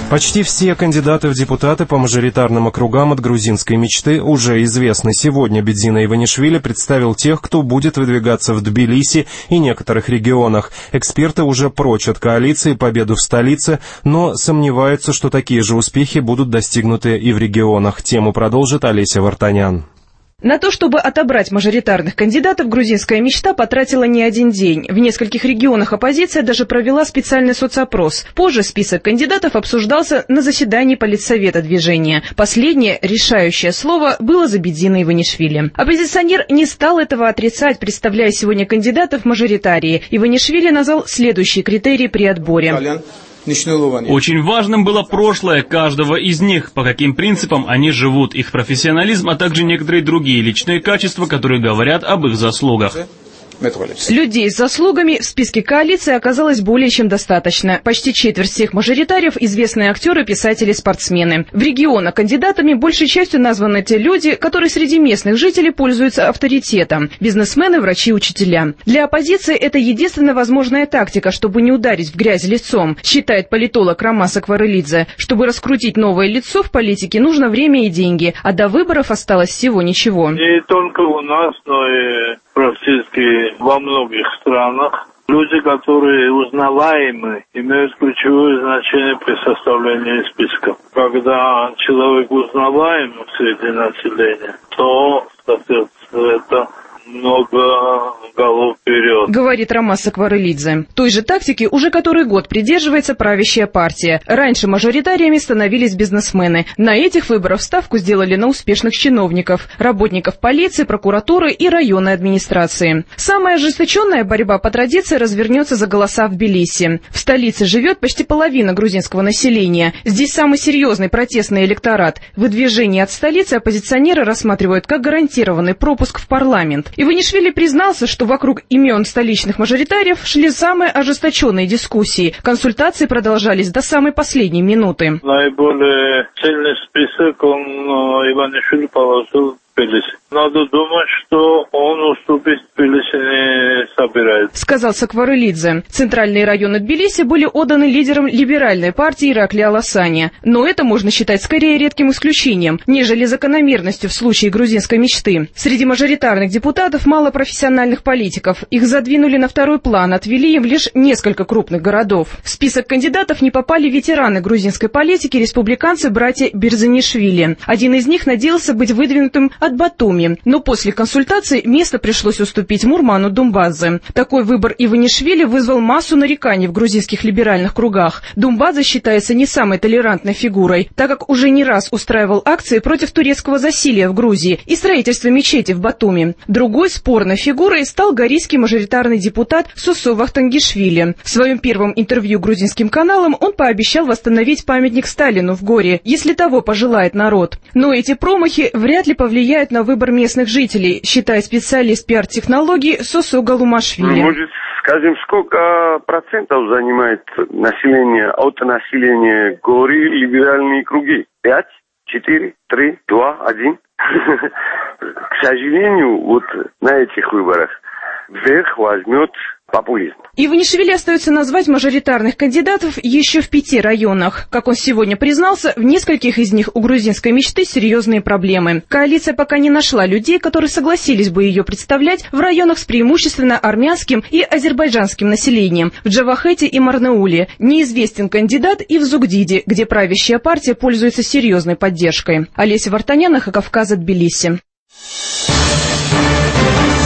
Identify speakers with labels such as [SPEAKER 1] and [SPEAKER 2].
[SPEAKER 1] Почти все кандидаты в депутаты по мажоритарным округам от грузинской мечты уже известны. Сегодня Бедзина Иванишвили представил тех, кто будет выдвигаться в Тбилиси и некоторых регионах. Эксперты уже прочат коалиции победу в столице, но сомневаются, что такие же успехи будут достигнуты и в регионах. Тему продолжит Олеся Вартанян.
[SPEAKER 2] На то, чтобы отобрать мажоритарных кандидатов, грузинская мечта потратила не один день. В нескольких регионах оппозиция даже провела специальный соцопрос. Позже список кандидатов обсуждался на заседании Политсовета движения. Последнее, решающее слово, было за Бедзиной Иванишвили. Оппозиционер не стал этого отрицать, представляя сегодня кандидатов в мажоритарии. Иванишвили назвал следующие критерии при отборе.
[SPEAKER 3] Очень важным было прошлое каждого из них, по каким принципам они живут, их профессионализм, а также некоторые другие личные качества, которые говорят об их заслугах.
[SPEAKER 2] Людей с заслугами в списке коалиции оказалось более чем достаточно. Почти четверть всех мажоритариев – известные актеры, писатели, спортсмены. В регионах кандидатами большей частью названы те люди, которые среди местных жителей пользуются авторитетом – бизнесмены, врачи, учителя. Для оппозиции это единственная возможная тактика, чтобы не ударить в грязь лицом, считает политолог Ромас Акварелидзе. Чтобы раскрутить новое лицо в политике, нужно время и деньги, а до выборов осталось всего ничего.
[SPEAKER 4] Не только у нас, но и практически во многих странах люди, которые узнаваемы, имеют ключевое значение при составлении списков. Когда человек узнаваем среди населения, то, соответственно, это много голов вперед.
[SPEAKER 2] Говорит Ромас Акварелидзе. Той же тактики уже который год придерживается правящая партия. Раньше мажоритариями становились бизнесмены. На этих выборах ставку сделали на успешных чиновников, работников полиции, прокуратуры и районной администрации. Самая ожесточенная борьба по традиции развернется за голоса в Тбилиси. В столице живет почти половина грузинского населения. Здесь самый серьезный протестный электорат. Выдвижение от столицы оппозиционеры рассматривают как гарантированный пропуск в парламент. Иванишвили признался, что вокруг имен столичных мажоритариев шли самые ожесточенные дискуссии. Консультации продолжались до самой последней минуты.
[SPEAKER 4] Наиболее сильный список Иванишвили положил в Тбилиси. Надо думать, что он уступить в Тбилиси не собирается,
[SPEAKER 2] сказал Сакварелидзе. Центральные районы Тбилиси были отданы лидерам либеральной партии Иракли Аласани. Но это можно считать скорее редким исключением, нежели закономерностью в случае грузинской мечты. Среди мажоритарных депутатов мало профессиональных политиков. Их задвинули на второй план, отвели им лишь несколько крупных городов. В список кандидатов не попали ветераны грузинской политики, республиканцы-братья Берзанишвили. Один из них надеялся быть выдвинутым от Батуми. Но после консультаций место пришлось уступить Мурману Думбадзе. Такой выбор Иванишвили вызвал массу нареканий в грузинских либеральных кругах. Думбадзе считается не самой толерантной фигурой, так как уже не раз устраивал акции против турецкого засилья в Грузии и строительства мечети в Батуми. Другой спорной фигурой стал горийский мажоритарный депутат Сусо Вахтангишвили. В своем первом интервью грузинским каналам он пообещал восстановить памятник Сталину в Горе, если того пожелает народ. Но эти промахи вряд ли повлияют на выбор местных жителей, считает специалист пиар-технологий Сусо Галумашвили.
[SPEAKER 5] Может, скажем, сколько процентов занимает население от населения Гори либеральные круги? 5, 4, 3, 2, 1? К сожалению, вот на этих выборах вверх возьмет популизм.
[SPEAKER 2] Иванишвили остается назвать мажоритарных кандидатов еще в 5 районах. Как он сегодня признался, в нескольких из них у грузинской мечты серьезные проблемы. Коалиция пока не нашла людей, которые согласились бы ее представлять в районах с преимущественно армянским и азербайджанским населением, в Джавахете и Марнауле. Неизвестен кандидат и в Зугдиде, где правящая партия пользуется серьезной поддержкой. Олеся Вартанян, Кавказа, Тбилиси.